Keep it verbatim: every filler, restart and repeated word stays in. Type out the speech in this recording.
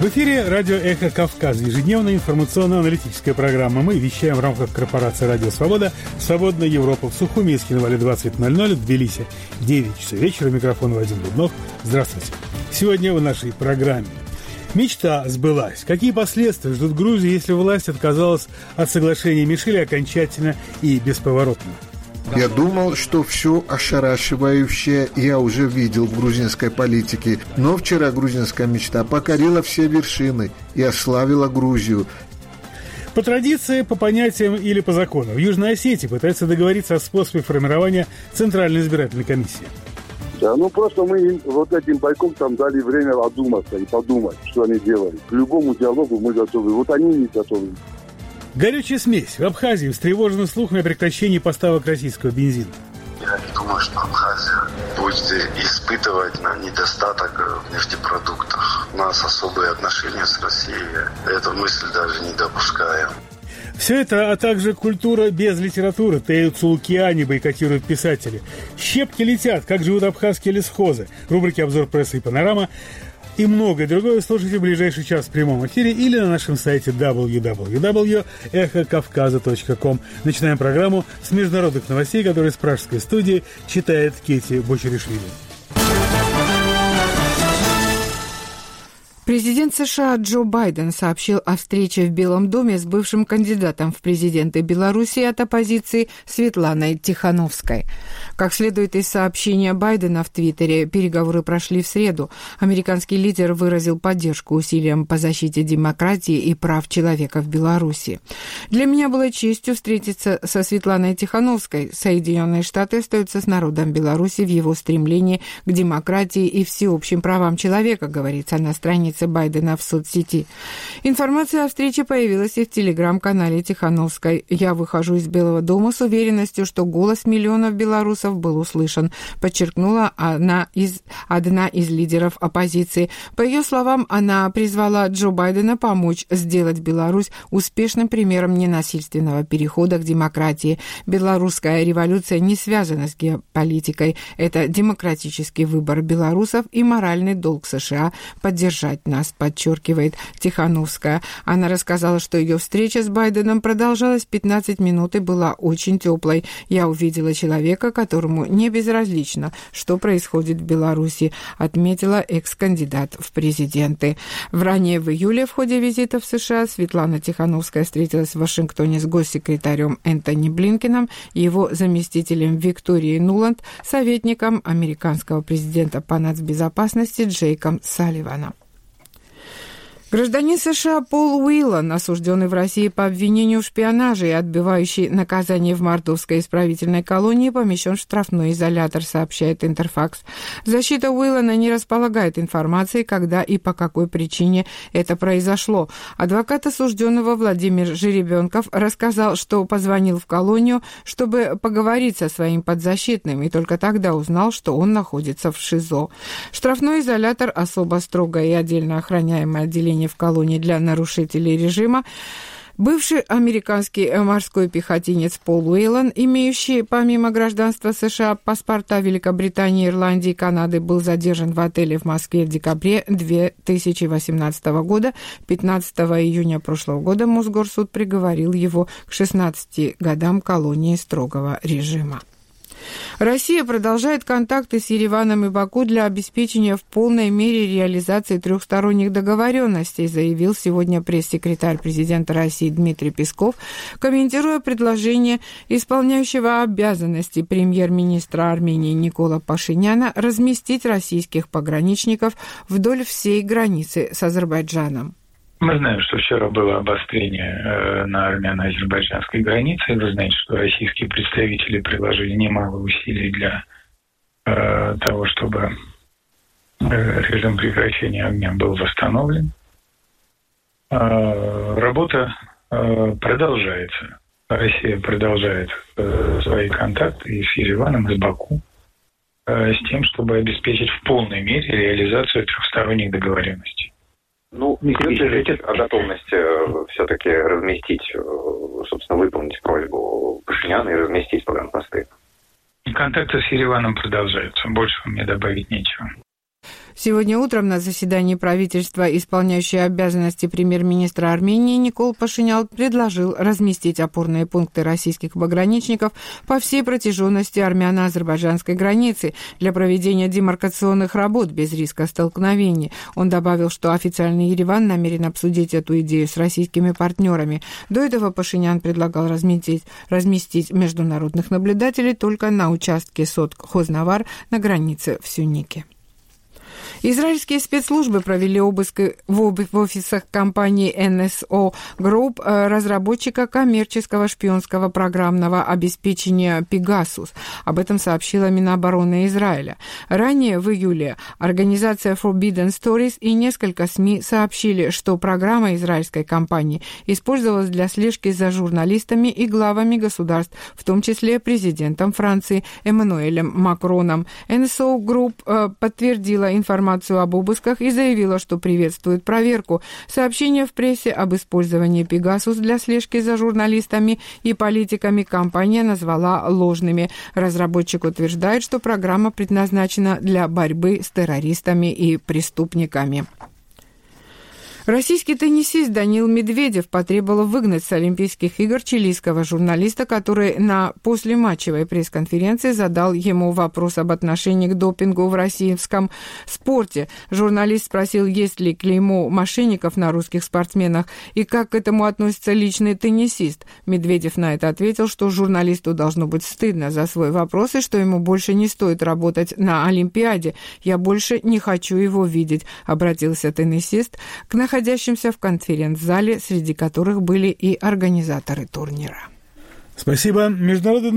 В эфире радио «Эхо Кавказа», ежедневная информационно-аналитическая программа. Мы вещаем в рамках корпорации «Радио Свобода», «Свободная Европа» в Сухуми, Скинвале двадцать ноль ноль, в Тбилиси девять часов вечера. Микрофон Вадим Дубнов. Здравствуйте. Сегодня в нашей программе. Мечта сбылась. Какие последствия ждут Грузии, если власть отказалась от соглашения Мишеля окончательно и бесповоротно? Я думал, что все ошарашивающее я уже видел в грузинской политике, но вчера грузинская мечта покорила все вершины и ославила Грузию. По традиции, по понятиям или по закону, в Южной Осетии пытаются договориться о способе формирования Центральной избирательной комиссии. Да, ну просто мы им, вот этим бойком там дали время одуматься и подумать, что они делали. К любому диалогу мы готовы, вот они не готовы. Горючая смесь. В Абхазии встревожены слухами о прекращении поставок российского бензина. Я не думаю, что Абхазия будет испытывать на недостаток в нефтепродуктах. У нас особые отношения с Россией. Эту мысль даже не допускаем. Все это, а также культура без литературы. Тею Цулукиани бойкотируют писатели. Щепки летят. Как живут абхазские лесхозы. Рубрики «Обзор прессы» и «Панорама». И многое другое слушайте в ближайший час в прямом эфире или на нашем сайте дабл ю дабл ю дабл ю точка эхо кавказа точка ком. Начинаем программу с международных новостей, которые с пражской студии читает Кети Бочеришвили. Президент США Джо Байден сообщил о встрече в Белом доме с бывшим кандидатом в президенты Беларуси от оппозиции Светланой Тихановской. Как следует из сообщения Байдена в Твиттере, переговоры прошли в среду. Американский лидер выразил поддержку усилиям по защите демократии и прав человека в Беларуси. «Для меня было честью встретиться со Светланой Тихановской. Соединенные Штаты остаются с народом Беларуси в его стремлении к демократии и всеобщим правам человека», говорится на странице Байдена в соцсети. Информация о встрече появилась и в телеграм-канале Тихановской. «Я выхожу из Белого дома с уверенностью, что голос миллионов белорусов был услышан», подчеркнула она из, одна из лидеров оппозиции. По ее словам, она призвала Джо Байдена помочь сделать Беларусь успешным примером ненасильственного перехода к демократии. «Белорусская революция не связана с геополитикой. Это демократический выбор белорусов и моральный долг США поддержать нас», подчеркивает Тихановская. Она рассказала, что ее встреча с Байденом продолжалась пятнадцать минут и была очень теплой. «Я увидела человека, которому не безразлично, что происходит в Беларуси», отметила экс-кандидат в президенты. В ранее в июле в ходе визита в США Светлана Тихановская встретилась в Вашингтоне с госсекретарем Энтони Блинкеном, его заместителем Викторией Нуланд, советником американского президента по нацбезопасности Джейком Салливаном. Гражданин США Пол Уиллан, осужденный в России по обвинению в шпионаже и отбывающий наказание в мордовской исправительной колонии, помещен в штрафной изолятор, сообщает Интерфакс. Защита Уиллана не располагает информацией, когда и по какой причине это произошло. Адвокат осужденного Владимир Жеребенков рассказал, что позвонил в колонию, чтобы поговорить со своим подзащитным, и только тогда узнал, что он находится в ШИЗО. Штрафной изолятор – особо строгое и отдельно охраняемое отделение в колонии для нарушителей режима. Бывший американский морской пехотинец Пол Уиллан, имеющий помимо гражданства США паспорта Великобритании, Ирландии и Канады, был задержан в отеле в Москве в декабре две тысячи восемнадцатого года. пятнадцатого июня прошлого года Мосгорсуд приговорил его к шестнадцати годам колонии строгого режима. Россия продолжает контакты с Ереваном и Баку для обеспечения в полной мере реализации трехсторонних договоренностей, заявил сегодня пресс-секретарь президента России Дмитрий Песков, комментируя предложение исполняющего обязанности премьер-министра Армении Никола Пашиняна разместить российских пограничников вдоль всей границы с Азербайджаном. Мы знаем, что вчера было обострение э, на армяно-азербайджанской границе. Вы знаете, что российские представители приложили немало усилий для э, того, чтобы э, режим прекращения огня был восстановлен. Э, работа э, продолжается. Россия продолжает э, свои контакты и с Ереваном, и с Баку э, с тем, чтобы обеспечить в полной мере реализацию трехсторонних договоренностей. Ну, идет речь о готовности э, все-таки разместить, э, собственно, выполнить просьбу Пашиняна и разместить погранпосты. Контакты с Ереваном продолжаются. Больше мне добавить нечего. Сегодня утром на заседании правительства исполняющий обязанности премьер-министра Армении Никол Пашинян предложил разместить опорные пункты российских пограничников по всей протяженности армяно-азербайджанской границы для проведения демаркационных работ без риска столкновений. Он добавил, что официальный Ереван намерен обсудить эту идею с российскими партнерами. До этого Пашинян предлагал разместить, разместить международных наблюдателей только на участке Сот-Хознавар на границе в Сюнике. Израильские спецслужбы провели обыски в офисах компании эн эс о Group, разработчика коммерческого шпионского программного обеспечения Pegasus. Об этом сообщила Минобороны Израиля. Ранее, в июле, организация Forbidden Stories и несколько СМИ сообщили, что программа израильской компании использовалась для слежки за журналистами и главами государств, в том числе президентом Франции Эммануэлем Макроном. эн эс о Group подтвердила информацию об обысках и заявила, что приветствует проверку. Сообщение в прессе об использовании Pegasus для слежки за журналистами и политиками компания назвала ложными. Разработчик утверждает, что программа предназначена для борьбы с террористами и преступниками. Российский теннисист Даниил Медведев потребовал выгнать с Олимпийских игр чилийского журналиста, который на послематчевой пресс-конференции задал ему вопрос об отношении к допингу в российском спорте. Журналист спросил, есть ли клеймо мошенников на русских спортсменах и как к этому относится личный теннисист. Медведев на это ответил, что журналисту должно быть стыдно за свой вопрос и что ему больше не стоит работать на Олимпиаде. «Я больше не хочу его видеть», — обратился теннисист к находящимся находящимся в конференц-зале, среди которых были и организаторы турнира. Спасибо. Международный